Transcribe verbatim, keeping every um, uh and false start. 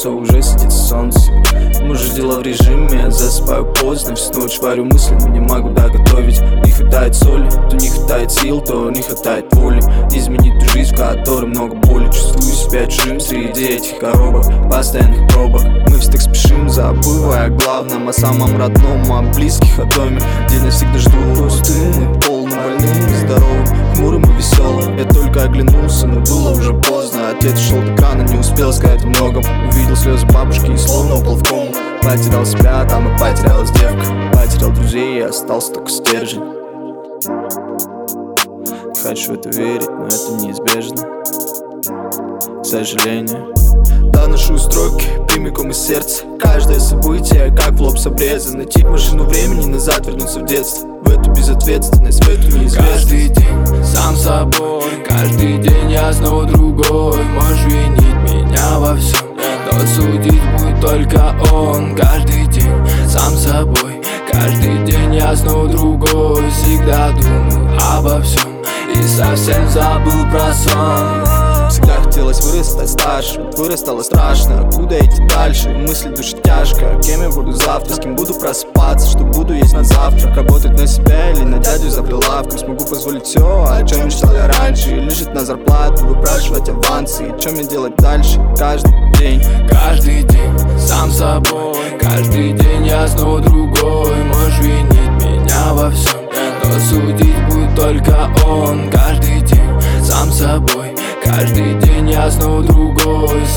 лицо уже садится солнце. Мы же дела в режиме, я засыпаю поздно. Всю ночь варю мысли, но не могу доготовить. Не хватает соли, то не хватает сил, то не хватает воли изменить ту жизнь, в которой много боли. Чувствую себя чужим среди этих коробок, постоянных пробок. Мы все так спешим, забывая о главном, о самом родном, о близких, о доме, где навсегда жду пустым и полным, больным и здоровым, хмурым и веселым. Я только оглянулся, но было уже поздно. Отец шел от экрана, не успел сказать о многом. Увидел слезы бабушки и словно упал в кому. Потерял себя, там и потерялась девка. Потерял друзей и остался только стержень. Хочу в это верить, но это неизбежно, к сожалению. Доношу строки прямиком из сердца. Каждое событие, как в лоб с обреза. Найти машину времени, назад вернуться в детство. В эту безответственность, в эту неизвестность. Каждый день сам собой, каждый день я снова другой. Можешь винить меня во всем, но судить будет только он. Каждый день сам собой, каждый день я снова другой. Всегда думаю обо всем и совсем забыл про сон. Всегда хотелось вырасти, стать старше. Вырос стало страшно, куда идти дальше? Мысли души тяжко, кем я буду завтра? С кем буду просыпаться, что буду есть на завтрак? Работать на себя или на дядю за прилавком? Смогу позволить все, о чем мечтал я раньше? Или жить на зарплату, выпрашивать авансы? И чем мне делать дальше? Каждый день, каждый день сам собой, каждый день я снова другой. Можешь винить меня во всем, но судить будет только он. Каждый день сам собой, каждый день я снова другой.